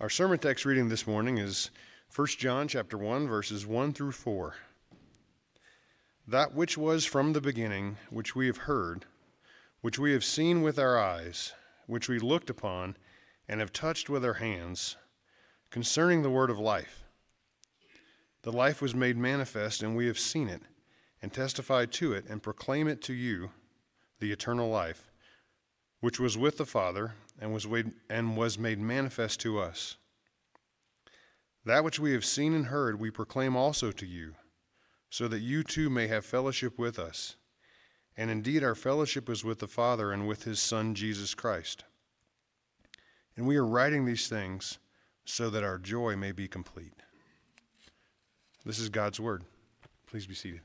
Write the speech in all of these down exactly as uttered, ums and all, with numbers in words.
Our sermon text reading this morning is First John chapter one, verses one through four. That which was from the beginning, which we have heard, which we have seen with our eyes, which we looked upon and have touched with our hands, concerning the word of life. The life was made manifest, and we have seen it, and testified to it, and proclaim it to you, the eternal life, which was with the Father, and was made, and was made manifest to us. That which we have seen and heard we proclaim also to you, so that you too may have fellowship with us. And indeed our fellowship is with the Father and with his Son Jesus Christ. And we are writing these things so that our joy may be complete. This is God's word. Please be seated.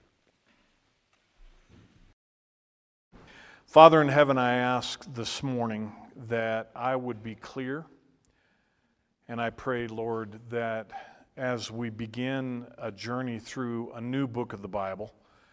Father in heaven, I ask this morning that I would be clear, and I pray, Lord, that as we begin a journey through a new book of the Bible,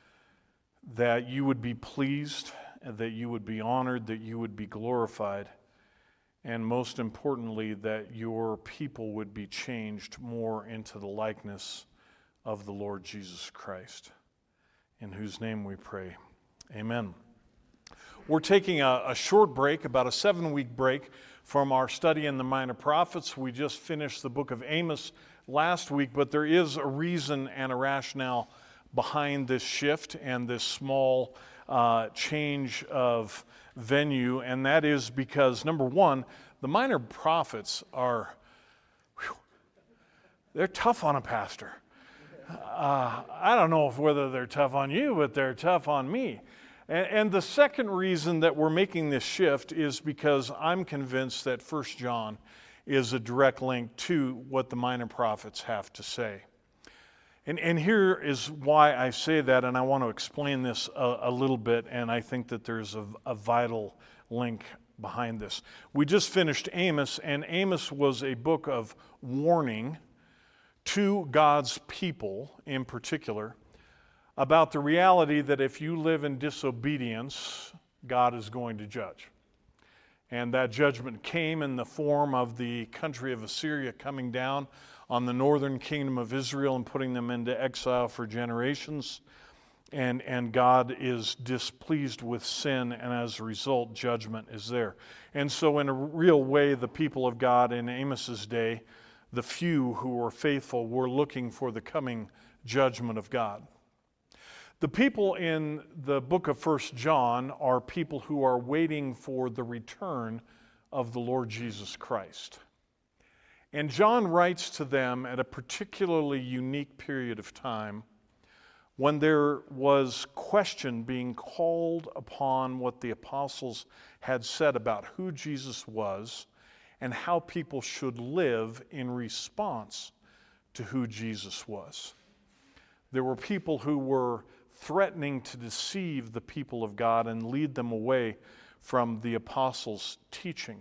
that you would be pleased, that you would be honored, that you would be glorified, and most importantly, that your people would be changed more into the likeness of the Lord Jesus Christ, in whose name we pray. Amen. We're taking a, a short break, about a seven-week break, from our study in the Minor Prophets. We just finished the book of Amos last week, but there is a reason and a rationale behind this shift and this small uh, change of venue, and that is because, number one, the Minor Prophets are, whew, they're tough on a pastor. Uh, I don't know if whether they're tough on you, but they're tough on me. And, and the second reason that we're making this shift is because I'm convinced that First John is a direct link to what the Minor Prophets have to say. And, and here is why I say that, and I want to explain this a, a little bit, and I think that there's a, a vital link behind this. We just finished Amos, and Amos was a book of warning to God's people in particular about the reality that if you live in disobedience, God is going to judge. And that judgment came in the form of the country of Assyria coming down on the northern kingdom of Israel and putting them into exile for generations. And, and God is displeased with sin, and as a result, judgment is there. And so in a real way, the people of God in Amos's day, the few who were faithful, were looking for the coming judgment of God. The people in the book of First John are people who are waiting for the return of the Lord Jesus Christ. And John writes to them at a particularly unique period of time when there was question being called upon what the apostles had said about who Jesus was and how people should live in response to who Jesus was. There were people who were threatening to deceive the people of God and lead them away from the apostles' teaching.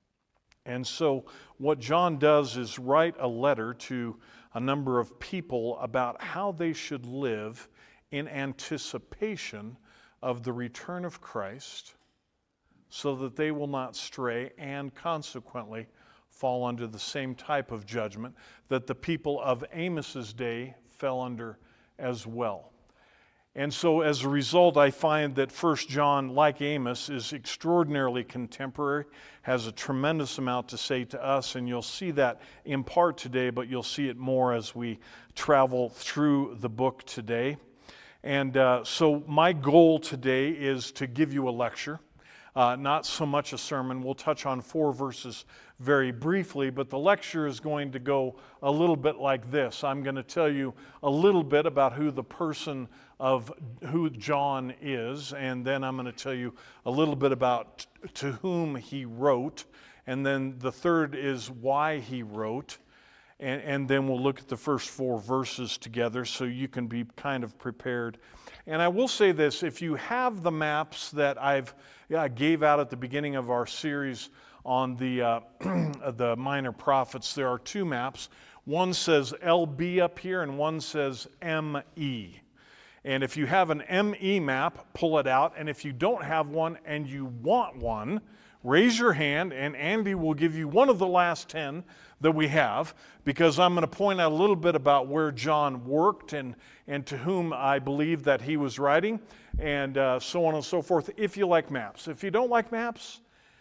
And so what John does is write a letter to a number of people about how they should live in anticipation of the return of Christ so that they will not stray and consequently fall under the same type of judgment that the people of Amos's day fell under as well. And so as a result, I find that First John, like Amos, is extraordinarily contemporary, has a tremendous amount to say to us, and you'll see that in part today, but you'll see it more as we travel through the book today. And uh, so my goal today is to give you a lecture, uh, not so much a sermon. We'll touch on four verses very briefly, but the lecture is going to go a little bit like this. I'm going to tell you a little bit about who the person of who John is, and then I'm going to tell you a little bit about t- to whom he wrote, and then the third is why he wrote, and, and then we'll look at the first four verses together so you can be kind of prepared. And I will say this, if you have the maps that I've yeah, gave out at the beginning of our series on the, uh, the Minor Prophets, there are two maps. One says L B up here and one says M E. And if you have an M E map, pull it out. And if you don't have one and you want one, raise your hand, and Andy will give you one of the last ten that we have, because I'm going to point out a little bit about where John worked and, and to whom I believe that he was writing, and uh, so on and so forth, if you like maps. If you don't like maps,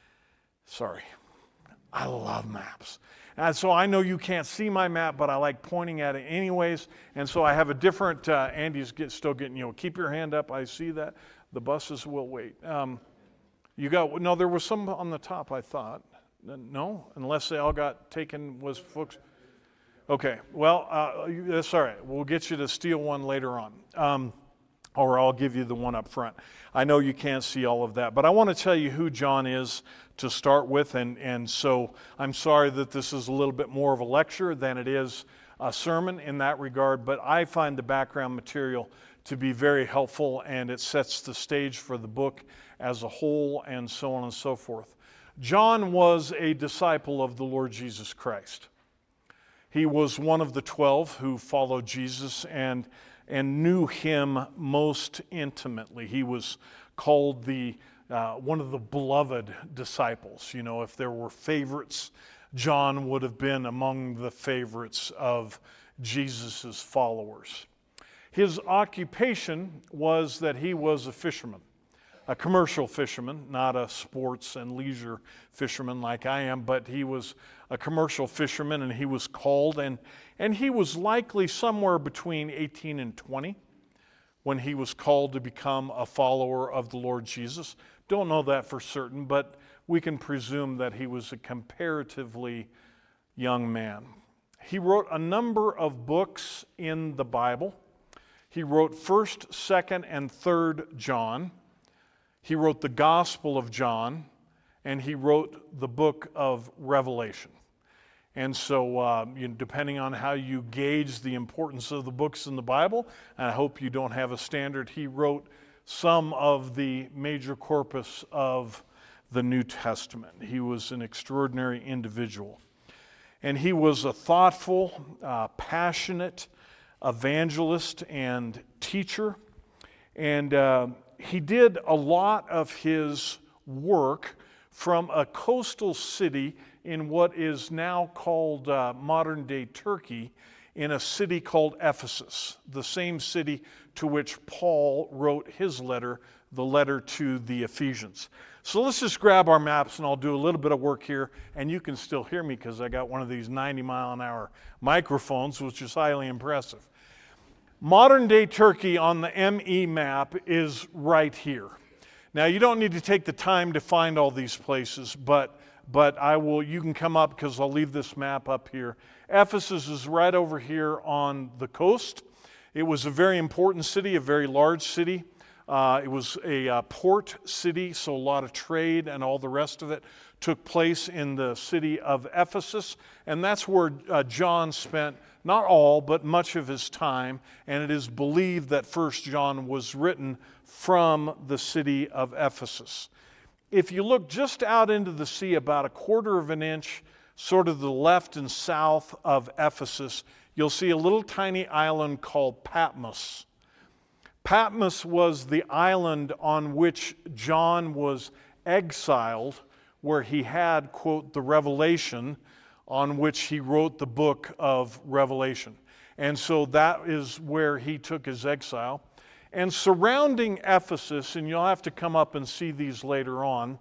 sorry, I love maps. And so I know you can't see my map, but I like pointing at it anyways. And so I have a different, uh, Andy's get, still getting, you know, keep your hand up. I see that. The buses will wait. Um, you got, no, there was some on the top, I thought. No? Unless they all got taken, was folks. Okay, well, uh, that's all right. We'll get you to steal one later on. Um, or I'll give you the one up front. I know you can't see all of that, but I want to tell you who John is to start with, and, and so I'm sorry that this is a little bit more of a lecture than it is a sermon in that regard, but I find the background material to be very helpful, and it sets the stage for the book as a whole, and so on and so forth. John was a disciple of the Lord Jesus Christ. He was one of the twelve who followed Jesus and and knew him most intimately. He was called the uh, one of the beloved disciples. You know, if there were favorites, John would have been among the favorites of Jesus' followers. His occupation was that he was a fisherman, a commercial fisherman, not a sports and leisure fisherman like I am, but he was a commercial fisherman, and he was called, and, and he was likely somewhere between eighteen and twenty when he was called to become a follower of the Lord Jesus. Don't know that for certain, but we can presume that he was a comparatively young man. He wrote a number of books in the Bible. He wrote first, second, and third John. He wrote the Gospel of John, and he wrote the book of Revelation. And so, uh, you know, depending on how you gauge the importance of the books in the Bible, and I hope you don't have a standard, he wrote some of the major corpus of the New Testament. He was an extraordinary individual. And he was a thoughtful, uh, passionate evangelist and teacher. And uh, he did a lot of his work from a coastal city in what is now called uh, modern-day Turkey, in a city called Ephesus, the same city to which Paul wrote his letter, the letter to the Ephesians. So let's just grab our maps, and I'll do a little bit of work here, and you can still hear me because I got one of these ninety mile an hour microphones, which is highly impressive. Modern-day Turkey on the M E map is right here. Now, you don't need to take the time to find all these places, but but I will. You can come up because I'll leave this map up here. Ephesus is right over here on the coast. It was a very important city, a very large city. Uh, it was a uh, port city, so a lot of trade and all the rest of it took place in the city of Ephesus, and that's where uh, John spent not all, but much of his time, and it is believed that First John was written from the city of Ephesus. If you look just out into the sea about a quarter of an inch, sort of the left and south of Ephesus, you'll see a little tiny island called Patmos. Patmos was the island on which John was exiled, where he had, quote, the revelation on which he wrote the book of Revelation. And so that is where he took his exile. And surrounding Ephesus, and you'll have to come up and see these later on,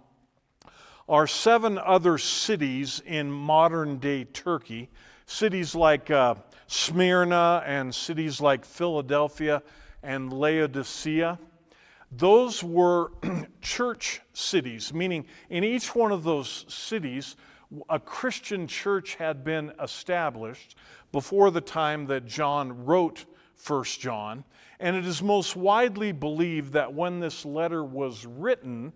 are seven other cities in modern-day Turkey, cities like uh, Smyrna and cities like Philadelphia and Laodicea. Those were church cities, meaning in each one of those cities, a Christian church had been established before the time that John wrote First John. And it is most widely believed that when this letter was written,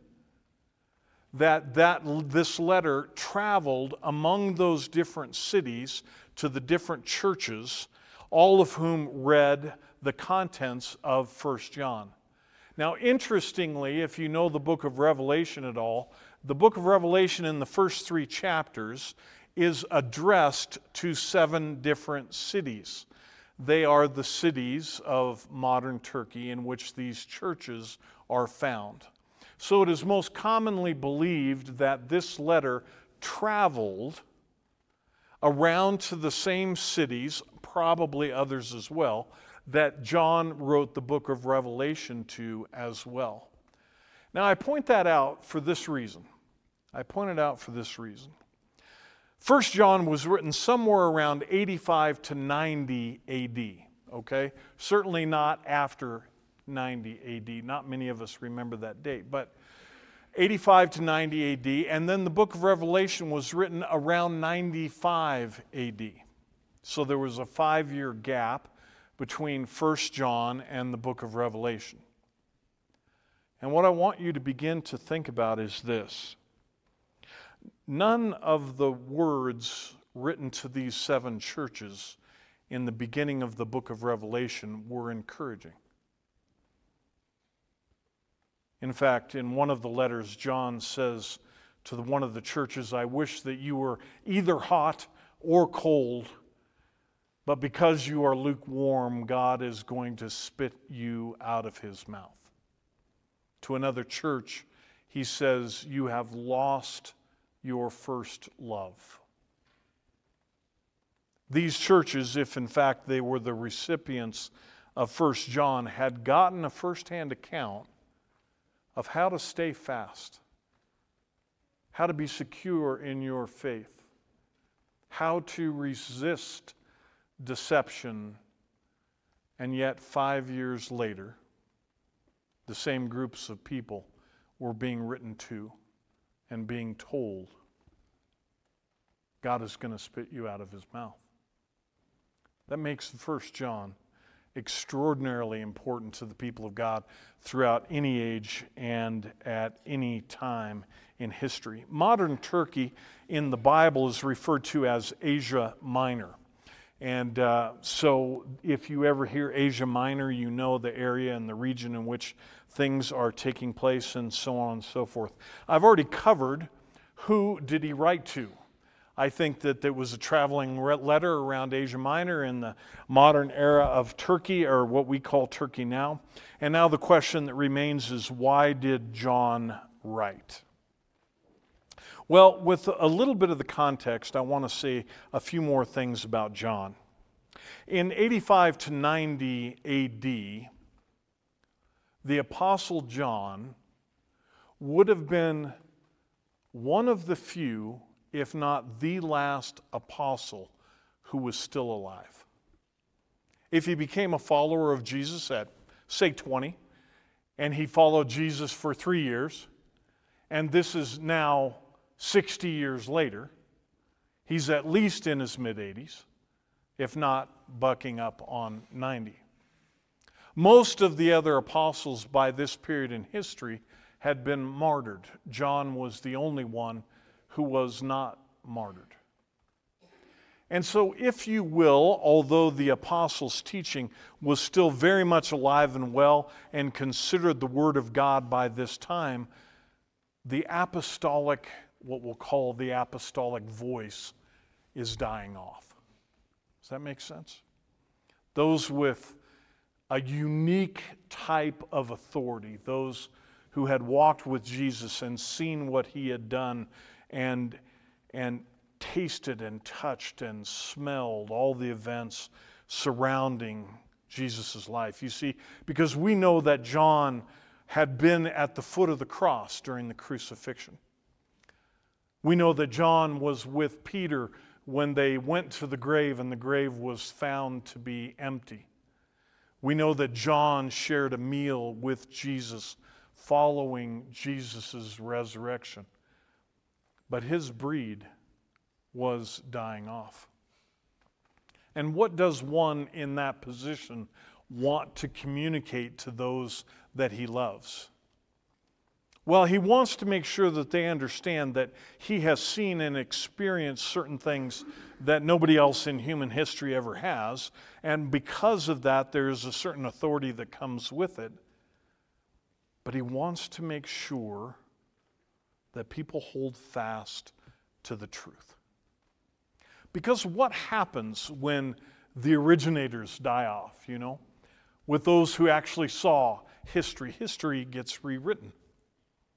that, that this letter traveled among those different cities to the different churches, all of whom read the contents of First John. Now, interestingly, if you know the book of Revelation at all, the book of Revelation in the first three chapters is addressed to seven different cities. They are the cities of modern Turkey in which these churches are found. So it is most commonly believed that this letter traveled around to the same cities, probably others as well, that John wrote the book of Revelation to as well. Now, I point that out for this reason. I point it out for this reason. First John was written somewhere around eighty-five to ninety A D, okay? Certainly not after ninety A D. Not many of us remember that date, but eighty-five to ninety A D, and then the book of Revelation was written around ninety-five A D. So there was a five-year gap between First John and the book of Revelation. And what I want you to begin to think about is this. None of the words written to these seven churches in the beginning of the book of Revelation were encouraging. In fact, in one of the letters, John says to the, one of the churches, I wish that you were either hot or cold, but because you are lukewarm, God is going to spit you out of his mouth. To another church, he says, you have lost your first love. These churches, if in fact they were the recipients of First John, had gotten a firsthand account of how to stay fast, how to be secure in your faith, how to resist deception, and yet five years later, the same groups of people were being written to and being told, God is going to spit you out of his mouth. That makes First John extraordinarily important to the people of God throughout any age and at any time in history. Modern Turkey in the Bible is referred to as Asia Minor. And uh, so if you ever hear Asia Minor, you know the area and the region in which things are taking place and so on and so forth. I've already covered who did he write to. I think that there was a traveling letter around Asia Minor in the modern era of Turkey, or what we call Turkey now. And now the question that remains is, why did John write? Well, with a little bit of the context, I want to say a few more things about John. In eighty-five to ninety A D, the Apostle John would have been one of the few, if not the last apostle who was still alive. If he became a follower of Jesus at, say, twenty, and he followed Jesus for three years, and this is now sixty years later, he's at least in his mid-eighties, if not bucking up on ninety. Most of the other apostles by this period in history had been martyred. John was the only one who was not martyred. And so, if you will, although the apostles' teaching was still very much alive and well and considered the Word of God by this time, the apostolic, what we'll call the apostolic voice, is dying off. Does that make sense? Those with a unique type of authority, those who had walked with Jesus and seen what he had done and, and tasted and touched and smelled all the events surrounding Jesus' life. You see, because we know that John had been at the foot of the cross during the crucifixion. We know that John was with Peter when they went to the grave and the grave was found to be empty. We know that John shared a meal with Jesus following Jesus' resurrection. But his breed was dying off. And what does one in that position want to communicate to those that he loves? Well, he wants to make sure that they understand that he has seen and experienced certain things that nobody else in human history ever has. And because of that, there's a certain authority that comes with it. But he wants to make sure that people hold fast to the truth. Because what happens when the originators die off, you know? With those who actually saw history, history gets rewritten.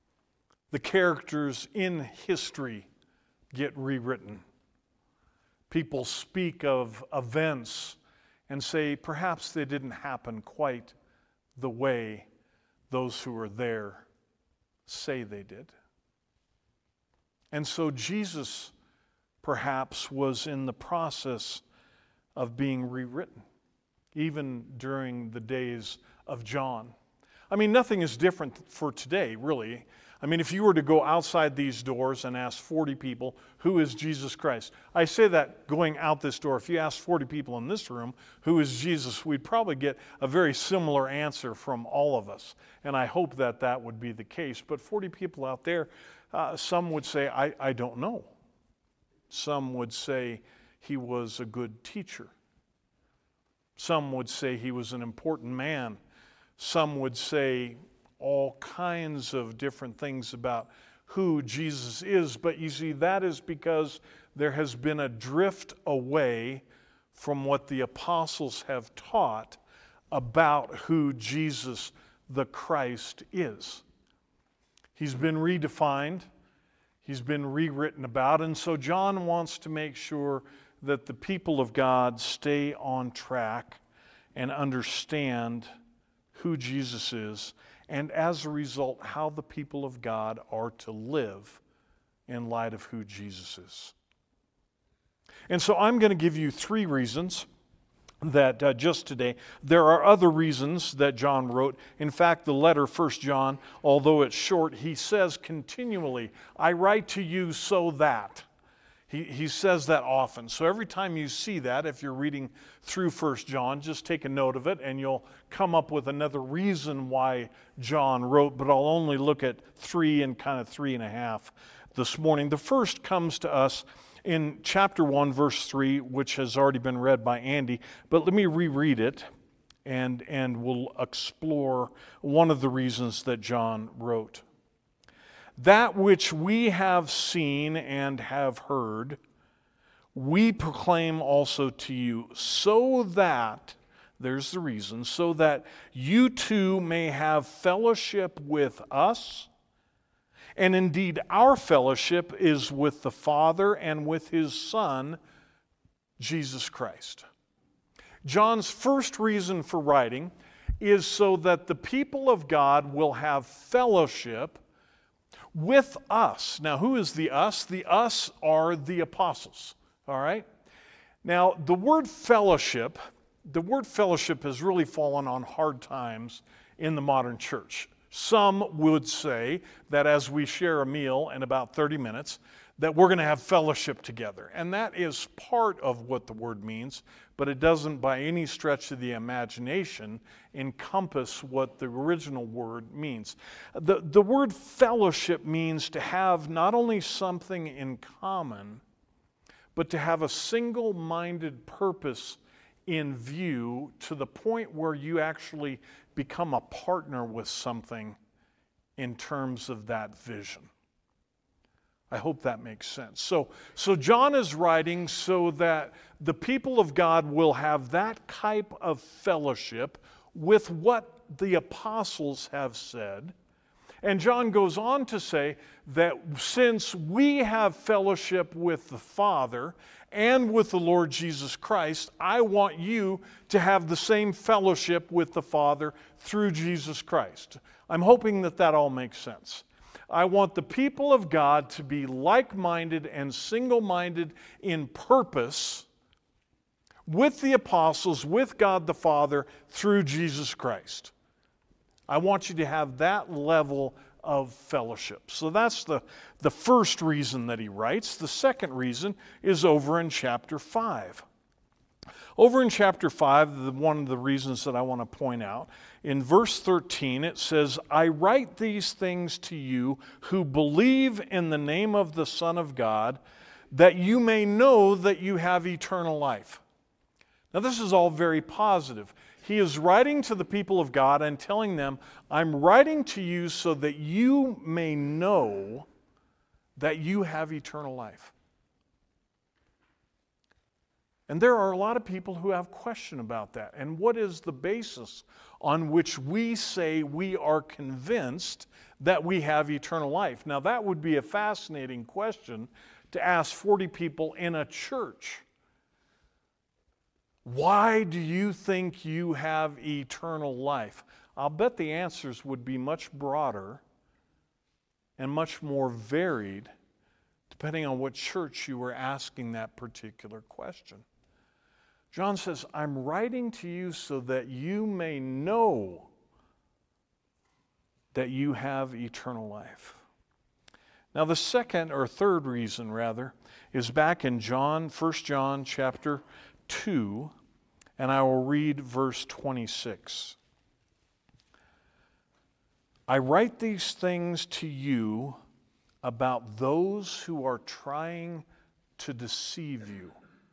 The characters in history get rewritten. People speak of events and say perhaps they didn't happen quite the way those who were there say they did. And so Jesus perhaps was in the process of being rewritten, even during the days of John. I mean, nothing is different for today, really. I mean, if you were to go outside these doors and ask forty people, who is Jesus Christ? I say that going out this door. If you ask forty people in this room, who is Jesus, we'd probably get a very similar answer from all of us. And I hope that that would be the case. But forty people out there, uh, some would say, I, I don't know. Some would say he was a good teacher. Some would say he was an important man. Some would say all kinds of different things about who Jesus is. But you see, that is because there has been a drift away from what the apostles have taught about who Jesus the Christ is. He's been redefined. He's been rewritten about. And so John wants to make sure that the people of God stay on track and understand who Jesus is, and as a result, how the people of God are to live in light of who Jesus is. And so I'm going to give you three reasons that uh, just today. There are other reasons that John wrote. In fact, the letter, First John, although it's short, he says continually, I write to you so that. He, he says that often. So every time you see that, if you're reading through First John, just take a note of it and you'll come up with another reason why John wrote, but I'll only look at three and kind of three and a half this morning. The first comes to us in chapter one, verse three, which has already been read by Andy, but let me reread it and, and we'll explore one of the reasons that John wrote. That which we have seen and have heard, we proclaim also to you, so that, there's the reason, so that you too may have fellowship with us. And indeed, our fellowship is with the Father and with His Son, Jesus Christ. John's first reason for writing is so that the people of God will have fellowship with us. Now, who is the us? The us are the apostles, all right? Now, the word fellowship, the word fellowship has really fallen on hard times in the modern church. Some would say that as we share a meal in about thirty minutes, that we're going to have fellowship together. And that is part of what the word means, but it doesn't by any stretch of the imagination encompass what the original word means. The, the word fellowship means to have not only something in common, but to have a single-minded purpose in view to the point where you actually become a partner with something in terms of that vision. I hope that makes sense. So, so John is writing so that the people of God will have that type of fellowship with what the apostles have said. And John goes on to say that since we have fellowship with the Father and with the Lord Jesus Christ, I want you to have the same fellowship with the Father through Jesus Christ. I'm hoping that that all makes sense. I want the people of God to be like-minded and single-minded in purpose with the apostles, with God the Father, through Jesus Christ. I want you to have that level of fellowship. So that's the, the first reason that he writes. The second reason is over in chapter five. Over in chapter five, the, one of the reasons that I want to point out, in verse thirteen, it says, I write these things to you who believe in the name of the Son of God, that you may know that you have eternal life. Now, this is all very positive. He is writing to the people of God and telling them, I'm writing to you so that you may know that you have eternal life. And there are a lot of people who have question about that. And what is the basis on which we say we are convinced that we have eternal life? Now, that would be a fascinating question to ask forty people in a church. Why do you think you have eternal life? I'll bet the answers would be much broader and much more varied depending on what church you were asking that particular question. John says, I'm writing to you so that you may know that you have eternal life. Now the second or third reason rather is back in John, First John chapter two, and I will read verse twenty-six. I write these things to you about those who are trying to deceive you.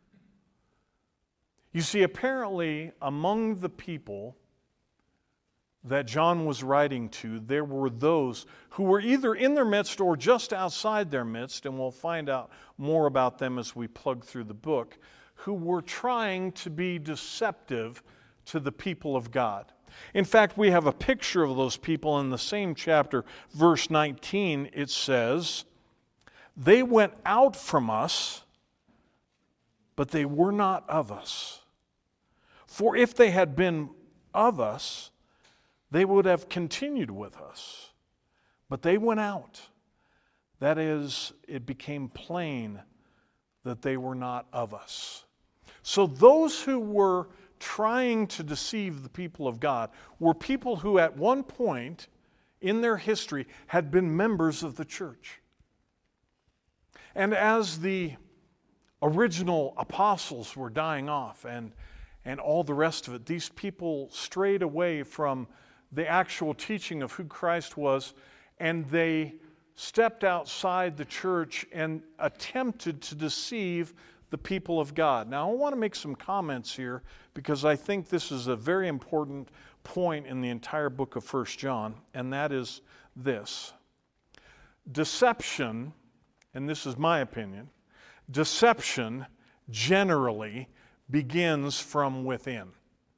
You see, apparently among the people that John was writing to, there were those who were either in their midst or just outside their midst, and we'll find out more about them as we plug through the book, who were trying to be deceptive to the people of God. In fact, we have a picture of those people in the same chapter, verse nineteen. It says, they went out from us, but they were not of us. For if they had been of us, they would have continued with us. But they went out. That is, it became plain that they were not of us. So those who were trying to deceive the people of God were people who at one point in their history had been members of the church. And as the original apostles were dying off and, and all the rest of it, these people strayed away from the actual teaching of who Christ was, and they stepped outside the church and attempted to deceive the people of God. Now, I want to make some comments here because I think this is a very important point in the entire book of First John, and that is this. Deception, and this is my opinion, deception generally begins from within.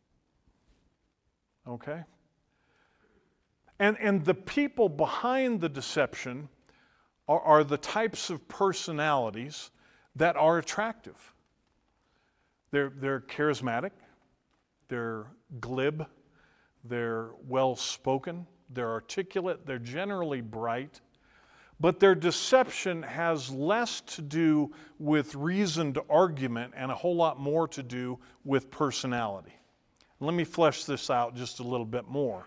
Okay? And, and the people behind the deception are, are the types of personalities that are attractive. They're, they're charismatic, they're glib, they're well-spoken, they're articulate, they're generally bright, but their deception has less to do with reasoned argument and a whole lot more to do with personality. Let me flesh this out just a little bit more.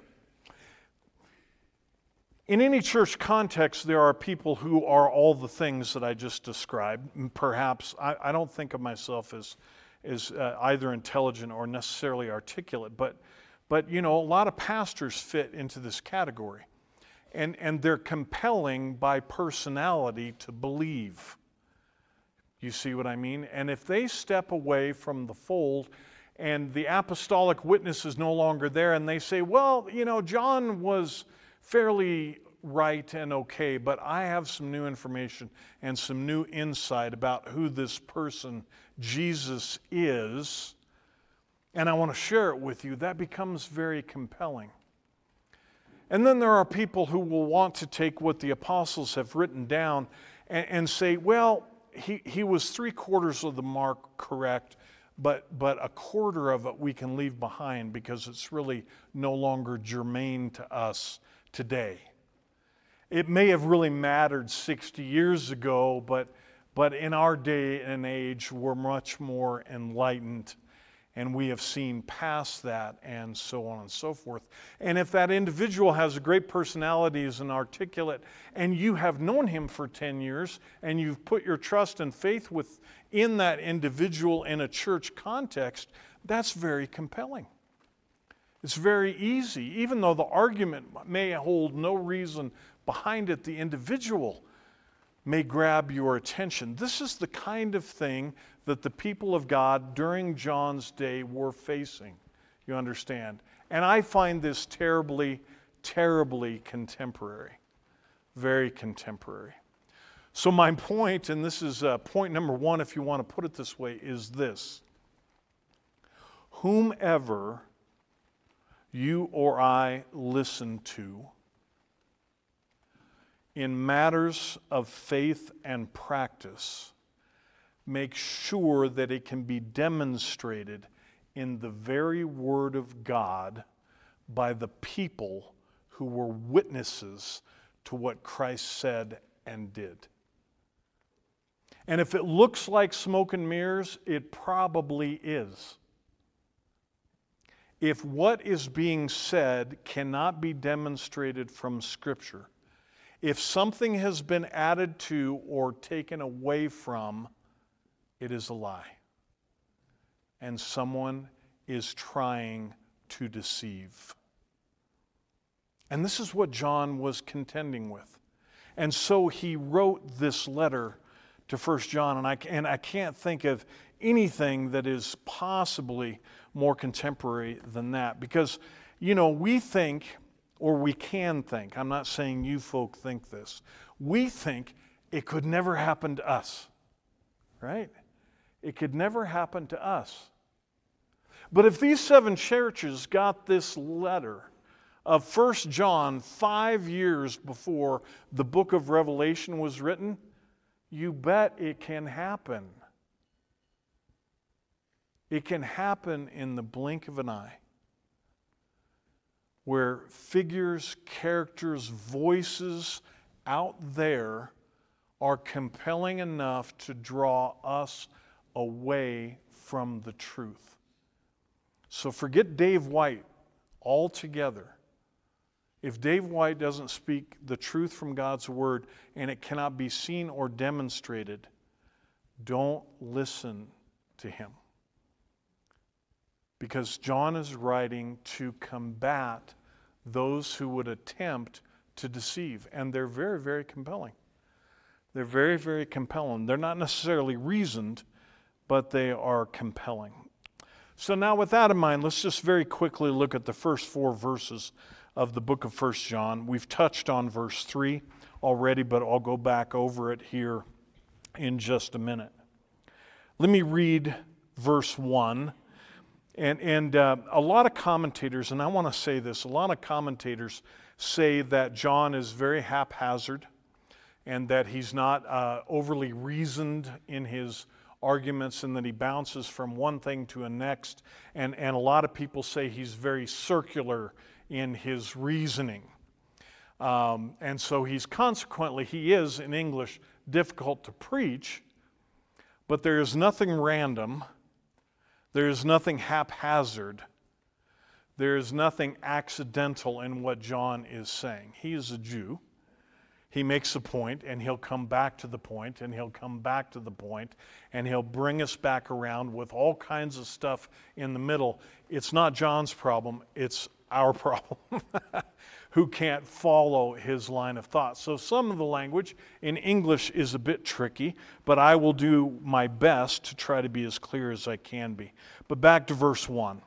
In any church context, there are people who are all the things that I just described. Perhaps, I, I don't think of myself as, as uh, either intelligent or necessarily articulate, but, but you know, a lot of pastors fit into this category. And, and they're compelling by personality to believe. You see what I mean? And if they step away from the fold and the apostolic witness is no longer there and they say, well, you know, John was fairly right and okay, but I have some new information and some new insight about who this person, Jesus, is, and I want to share it with you, that becomes very compelling. And then there are people who will want to take what the apostles have written down and, and say, well, he, he was three quarters of the mark correct, but, but a quarter of it we can leave behind because it's really no longer germane to us today. It may have really mattered sixty years ago, but, but in our day and age, we're much more enlightened, and we have seen past that, and so on and so forth. And if that individual has a great personality, is an articulate, and you have known him for ten years, and you've put your trust and faith with, in that individual in a church context, that's very compelling. It's very easy. Even though the argument may hold no reason behind it, the individual may grab your attention. This is the kind of thing that the people of God during John's day were facing. You understand? And I find this terribly, terribly contemporary. Very contemporary. So my point, and this is uh, point number one, if you want to put it this way, is this. whomever you or I listen to in matters of faith and practice, make sure that it can be demonstrated in the very Word of God by the people who were witnesses to what Christ said and did. And if it looks like smoke and mirrors, it probably is. If what is being said cannot be demonstrated from Scripture, if something has been added to or taken away from, it is a lie. And someone is trying to deceive. And this is what John was contending with. And so he wrote this letter to First John, and I, and I can't think of anything that is possibly more contemporary than that. Because, you know, we think, or we can think, I'm not saying you folk think this, we think it could never happen to us, right? It could never happen to us. But if these seven churches got this letter of First John five years before the book of Revelation was written, you bet it can happen. It can happen in the blink of an eye, where figures, characters, voices out there are compelling enough to draw us away from the truth. So forget Dave White altogether. If Dave White doesn't speak the truth from God's Word and it cannot be seen or demonstrated, don't listen to him. Because John is writing to combat those who would attempt to deceive. And they're very, very compelling. They're very, very compelling. They're not necessarily reasoned, but they are compelling. So now with that in mind, let's just very quickly look at the first four verses of the book of First John. We've touched on verse three already, but I'll go back over it here in just a minute. Let me read verse one. And, and uh, a lot of commentators, and I want to say this, a lot of commentators say that John is very haphazard and that he's not uh, overly reasoned in his arguments and that he bounces from one thing to the next. And, and a lot of people say he's very circular in his reasoning. Um, and so he's consequently, he is, in English, difficult to preach, but there is nothing random. There is nothing haphazard. There is nothing accidental in what John is saying. He is a Jew. He makes a point, and he'll come back to the point, and he'll come back to the point, and he'll bring us back around with all kinds of stuff in the middle. It's not John's problem, it's our problem, who can't follow his line of thought. So some of the language in English is a bit tricky, but I will do my best to try to be as clear as I can be. But back to verse one.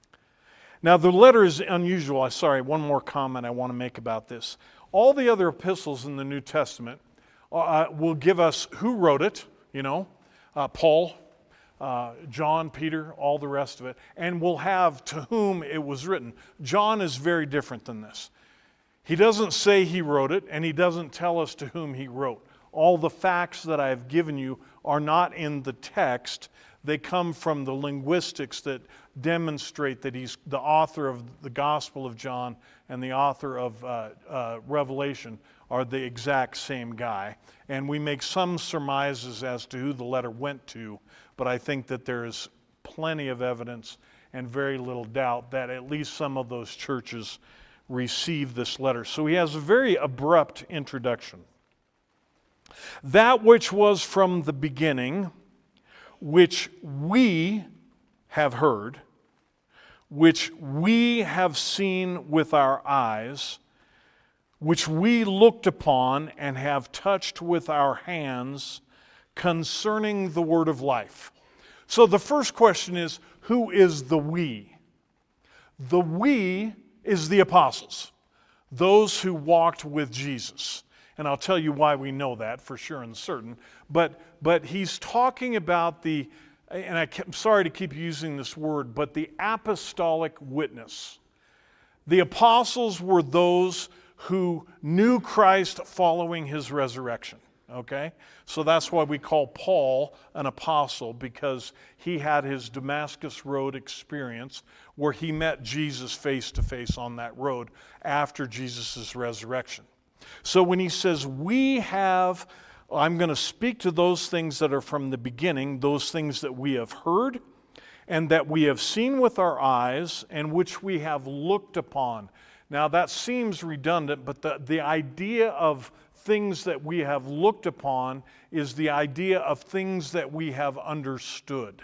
Now the letter is unusual. Sorry, one more comment I want to make about this. All the other epistles in the New Testament uh, will give us who wrote it, you know, uh, Paul, Uh, John, Peter, all the rest of it, and we'll have to whom it was written. John is very different than this. He doesn't say he wrote it, and he doesn't tell us to whom he wrote. All the facts that I have given you are not in the text. They come from the linguistics that demonstrate that he's the author of the Gospel of John and the author of uh, uh, Revelation are the exact same guy. And we make some surmises as to who the letter went to, but I think that there is plenty of evidence and very little doubt that at least some of those churches received this letter. So he has a very abrupt introduction. That which was from the beginning, which we have heard, which we have seen with our eyes, which we looked upon and have touched with our hands, concerning the word of life. So the first question is, who is the we? The we is the apostles, those who walked with Jesus. And I'll tell you why we know that for sure and certain. But, but he's talking about the and I kept, I'm sorry to keep using this word, but the apostolic witness. The apostles were those who knew Christ following his resurrection, okay? So that's why we call Paul an apostle, because he had his Damascus Road experience where he met Jesus face to face on that road after Jesus' resurrection. So when he says, we have, I'm going to speak to those things that are from the beginning, those things that we have heard, and that we have seen with our eyes, and which we have looked upon. Now that seems redundant, but the, the idea of things that we have looked upon is the idea of things that we have understood.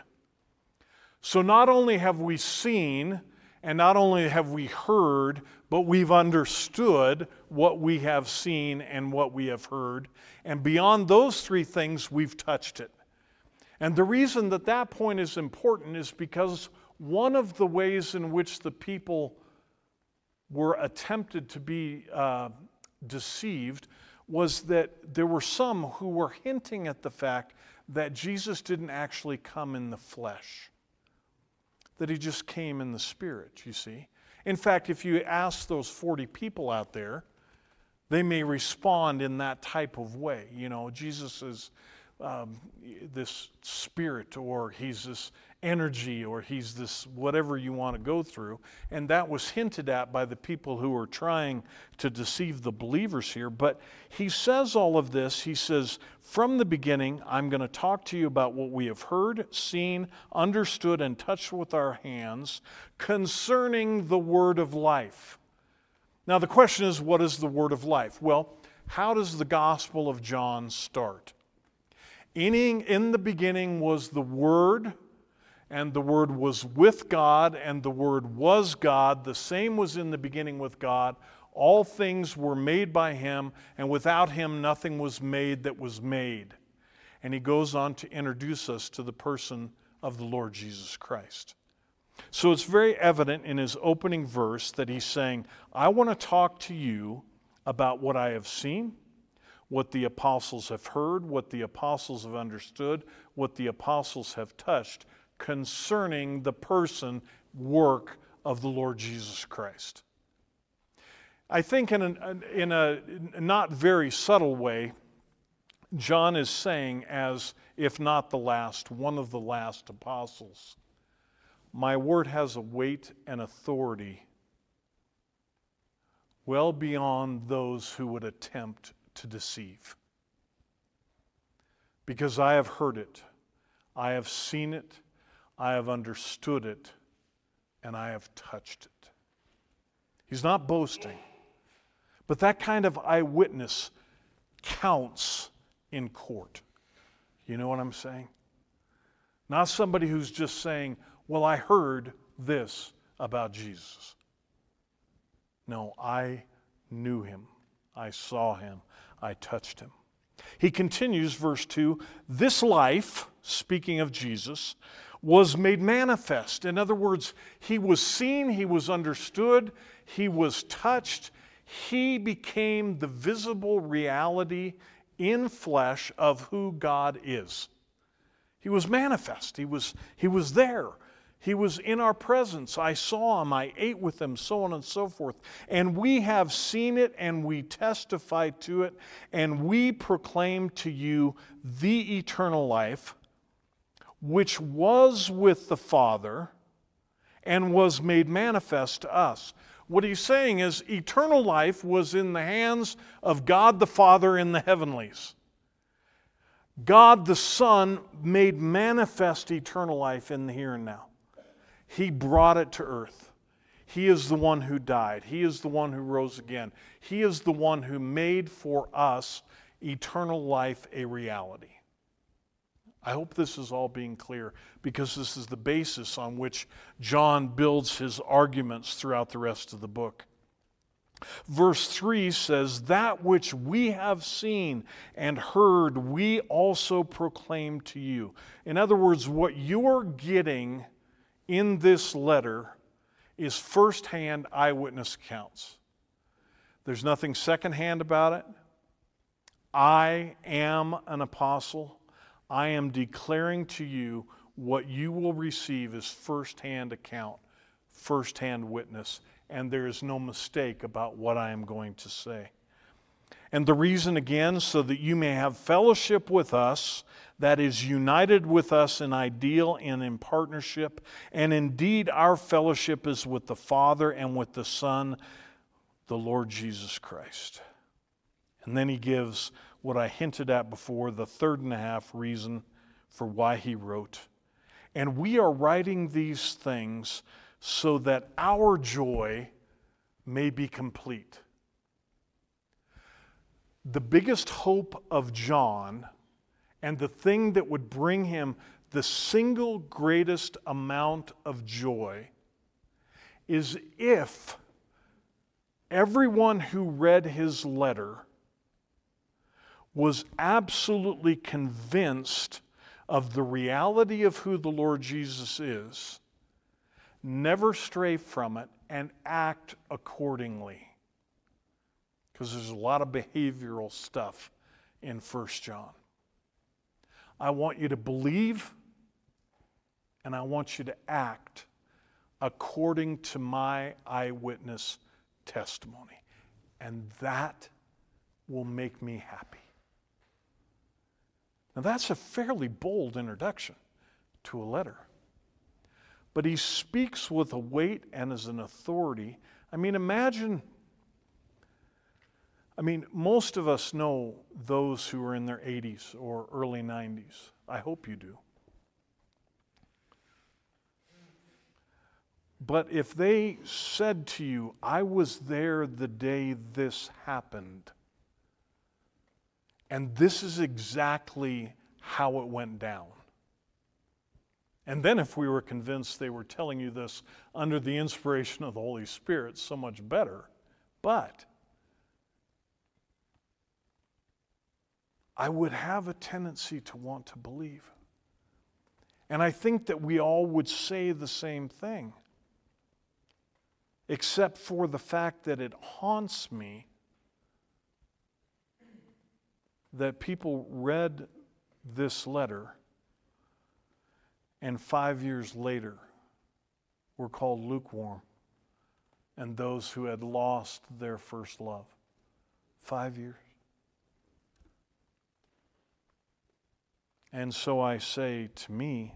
So not only have we seen, and not only have we heard, but we've understood what we have seen and what we have heard. And beyond those three things, we've touched it. And the reason that that point is important is because one of the ways in which the people were attempted to be uh, deceived was that there were some who were hinting at the fact that Jesus didn't actually come in the flesh, that he just came in the spirit, you see. In fact, if you ask those forty people out there, they may respond in that type of way. You know, Jesus is Um, this spirit, or he's this energy, or he's this whatever you want to go through. And that was hinted at by the people who were trying to deceive the believers here. But he says all of this. He says, from the beginning, I'm going to talk to you about what we have heard, seen, understood, and touched with our hands concerning the word of life. Now the question is, what is the word of life? Well, how does the Gospel of John start? In, in the beginning was the Word, and the Word was with God, and the Word was God. The same was in the beginning with God. All things were made by him, and without him nothing was made that was made. And he goes on to introduce us to the person of the Lord Jesus Christ. So it's very evident in his opening verse that he's saying, I want to talk to you about what I have seen, what the apostles have heard, what the apostles have understood, what the apostles have touched concerning the person, work of the Lord Jesus Christ. I think in a, in a not very subtle way, John is saying, as if not the last, one of the last apostles, my word has a weight and authority well beyond those who would attempt to deceive. Because I have heard it, I have seen it, I have understood it, and I have touched it. He's not boasting, but that kind of eyewitness counts in court. You know what I'm saying? Not somebody who's just saying, well, I heard this about Jesus. No, I knew him. I saw him. I touched him. He continues, verse two, this life, speaking of Jesus, was made manifest. In other words, he was seen, he was understood, he was touched. He became the visible reality in flesh of who God is. He was manifest. He was, he was there. He was in our presence. I saw him. I ate with him, so on and so forth. And we have seen it, and we testify to it, and we proclaim to you the eternal life, which was with the Father and was made manifest to us. What he's saying is eternal life was in the hands of God the Father in the heavenlies. God the Son made manifest eternal life in the here and now. He brought it to earth. He is the one who died. He is the one who rose again. He is the one who made for us eternal life a reality. I hope this is all being clear, because this is the basis on which John builds his arguments throughout the rest of the book. Verse three says, that which we have seen and heard, we also proclaim to you. In other words, what you're getting in this letter is first-hand eyewitness accounts. There's nothing second-hand about it. I am an apostle. I am declaring to you what you will receive is firsthand account, firsthand witness, and there is no mistake about what I am going to say. And the reason, again, so that you may have fellowship with us, that is united with us in ideal and in partnership. And indeed, our fellowship is with the Father and with the Son, the Lord Jesus Christ. And then he gives what I hinted at before, the third and a half reason for why he wrote. And we are writing these things so that our joy may be complete. The biggest hope of John, and the thing that would bring him the single greatest amount of joy, is if everyone who read his letter was absolutely convinced of the reality of who the Lord Jesus is, never stray from it, and act accordingly. Because there's a lot of behavioral stuff in First John. I want you to believe, and I want you to act according to my eyewitness testimony. And that will make me happy. Now that's a fairly bold introduction to a letter. But he speaks with a weight and as an authority. I mean, imagine... I mean, most of us know those who are in their eighties or early nineties. I hope you do. But if they said to you, I was there the day this happened, and this is exactly how it went down. And then if we were convinced they were telling you this under the inspiration of the Holy Spirit, so much better. But I would have a tendency to want to believe. And I think that we all would say the same thing, except for the fact that it haunts me that people read this letter and five years later were called lukewarm and those who had lost their first love. Five years. And so I say to me,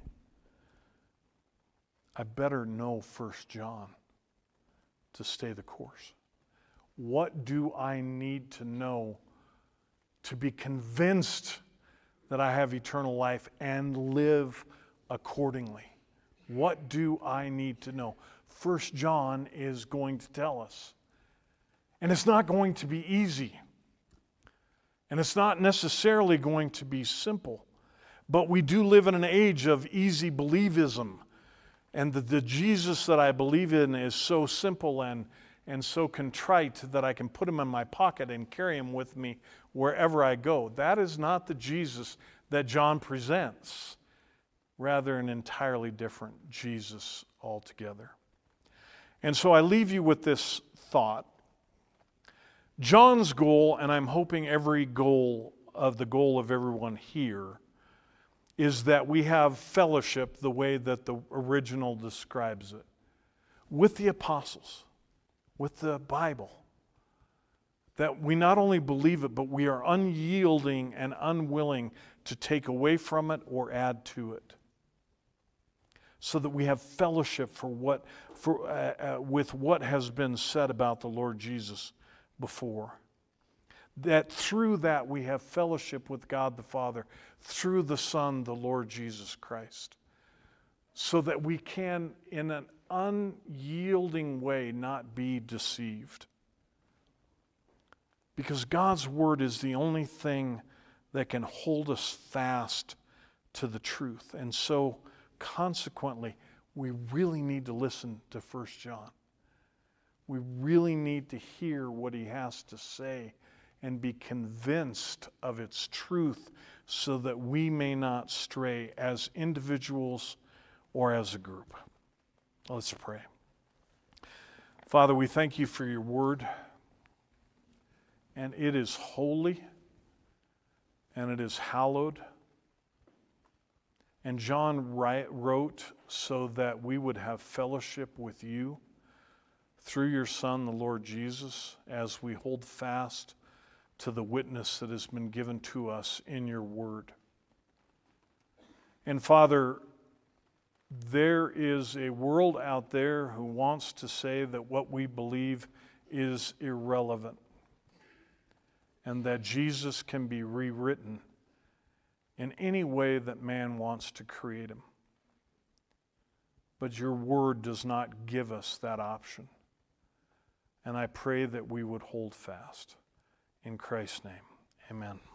I better know First John to stay the course. What do I need to know to be convinced that I have eternal life and live accordingly? What do I need to know? First John is going to tell us. And it's not going to be easy. And it's not necessarily going to be simple. But we do live in an age of easy believism. And the, the Jesus that I believe in is so simple and, and so contrite that I can put him in my pocket and carry him with me wherever I go. That is not the Jesus that John presents. Rather, an entirely different Jesus altogether. And so I leave you with this thought. John's goal, and I'm hoping every goal of the goal of everyone here, is that we have fellowship the way that the original describes it, with the apostles, with the Bible. That we not only believe it, but we are unyielding and unwilling to take away from it or add to it. So that we have fellowship for what, for, uh, uh, with what has been said about the Lord Jesus before. That through that we have fellowship with God the Father, through the Son, the Lord Jesus Christ. So that we can, in an unyielding way, not be deceived. Because God's Word is the only thing that can hold us fast to the truth. And so, consequently, we really need to listen to First John. We really need to hear what he has to say and be convinced of its truth so that we may not stray as individuals or as a group. Let's pray. Father, we thank you for your word, and it is holy, and it is hallowed, And John write, wrote so that we would have fellowship with you through your Son, the Lord Jesus, as we hold fast to the witness that has been given to us in your word. And Father, there is a world out there who wants to say that what we believe is irrelevant and that Jesus can be rewritten in any way that man wants to create him. But your word does not give us that option. And I pray that we would hold fast. In Christ's name, amen.